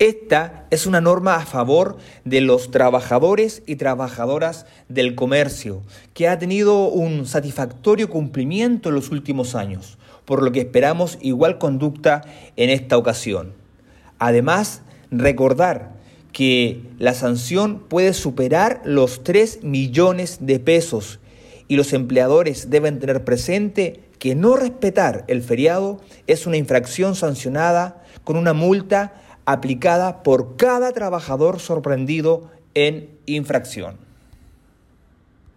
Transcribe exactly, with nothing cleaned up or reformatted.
Esta es una norma a favor de los trabajadores y trabajadoras del comercio, que ha tenido un satisfactorio cumplimiento en los últimos años, por lo que esperamos igual conducta en esta ocasión. Además, recordar que la sanción puede superar los tres millones de pesos y los empleadores deben tener presente que no respetar el feriado es una infracción sancionada con una multa aplicada por cada trabajador sorprendido en infracción.